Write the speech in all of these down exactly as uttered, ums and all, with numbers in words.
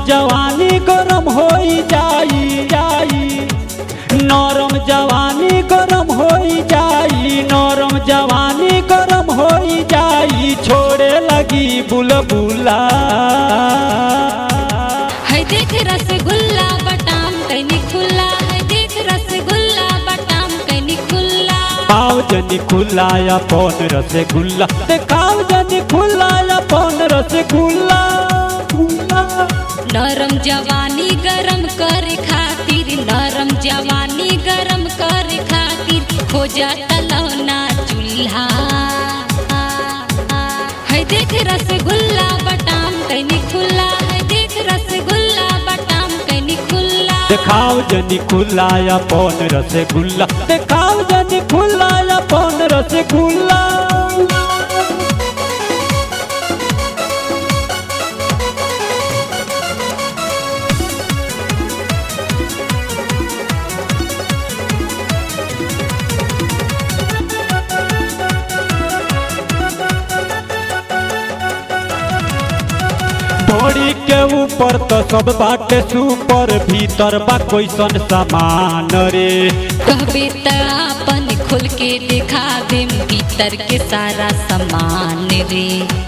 जवानी गरम होई जाई जाई नरम जवानी गरम होई जाई नरम जवानी गरम होई जाई छोड़े लगी बुलबुला है देख रसगुल्ला बटाम कैनी खुला है देख रसगुल्ला बटाम कैनी खुला खाओ जनी खुला अपन रसगुल्ला देखाओ जनी खुला अपन रसगुल्ला नरम जवानी गरम कर खातिर नरम जवानी गरम कर खातिर हो जाता लौना चूल्हा है देख रसगुल्ला बटाम कैनी खुला है देख रसगुल्ला बटाम कैनी खुला देखाओ जनी खुला अपन रसगुल्ला देखाओ जनी खुला अपन रसगुल्ला ढोड़ी के ऊपर तो सब बाटे सुपर भीतर बा कैसन सामान रे कहबे त अपन खोल के दिखा देम भीतर के सारा सामान रे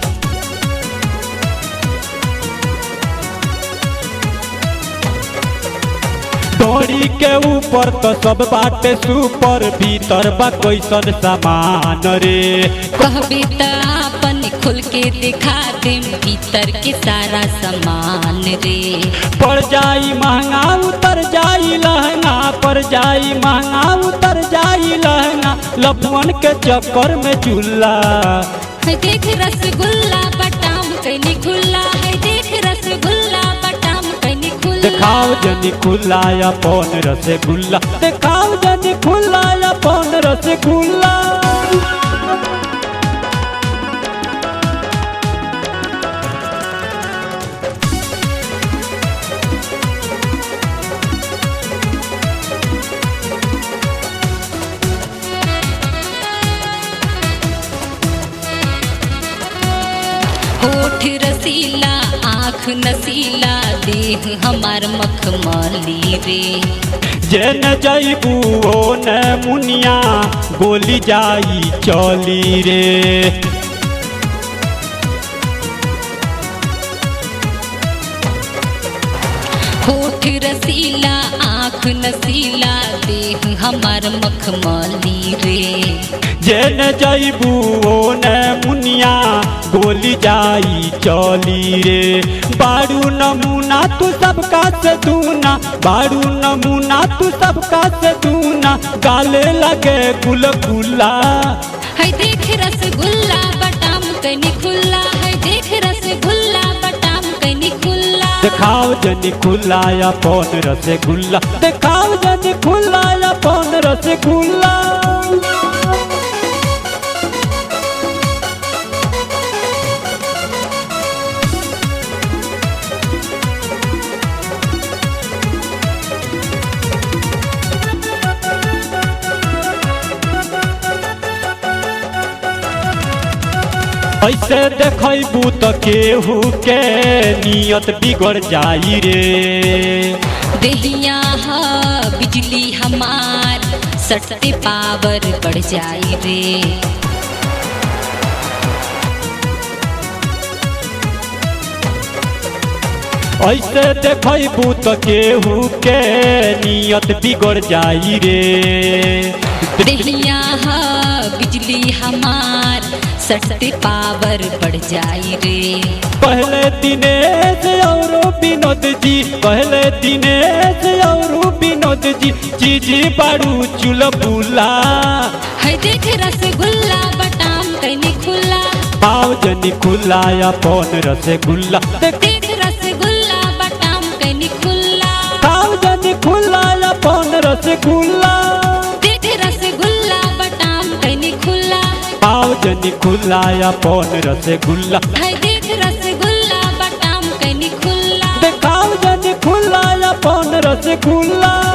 ढोड़ी के ऊपर तो सब बाटे सुपर भीतर बा कैसन सामान रे कहबे त अपन खोल के दिखा देम भीतर के सारा सामान रे पड़ जाई महंगा उतर जाई लहंगा पड़ जाई महंगा उतर जाई लहंगा लफुअन के चक्कर में चूल्हा है देख रसगुल्ला बटाम कैनी खुला है देख रसगुल्ला बटाम कैनी खुला देखाओ जनी खुला अपन रसगुल्ला देखाओ जनी खुला अपन रसगुल्ला होठ रसीला आँख नसीला देह हमार मखमली रे जेन जैबू ओ न मुनिया गोली जाई चली रे होठ रसीला आँख नसीला देह हमार मखमली रे जेन जैबू ओ न मुनिया गोली जाई चली रे बारू नमूना तू सबका से दूना बारू नमूना तू सबका से दूना गाले लगे गुलगुला है देख रसगुल्ला बटाम कैनी खुला है देख रसगुल्ला बटाम कैनी खुला देखाओ जनी खुला अपन रसगुल्ला देखाओ जनी खुला अपन रसगुल्ला ऐसे देखबू तो केहू के नियत बिगड़ जाई रे देहिया हा बिजली हमार सटते पावर बढ़ जाई रे ऐसे देखबू तो केहू के नियत बिगड़ जाई रे देहिया हा बिजली हमार सटते पावर बढ़ जाई रे पहले दिनेश और विनोद जी पहले दिनेश और विनोद जी जी जी बारू चुलबुला है देख रसगुल्ला बटाम कैनी खुला पाओ जनी खुला अपन रसगुल्ला देख रसगुल्ला बटाम कैनी खुला पाओ जनी खुला अपन रसगुल्ला देख रसगुल्ला बटाम कैनी खुला पाओ जनी खुला अपन रसगुल्ला है देख रसगुल्ला बटाम कैनी खुला देखाओ जनी खुला अपन रसगुल्ला।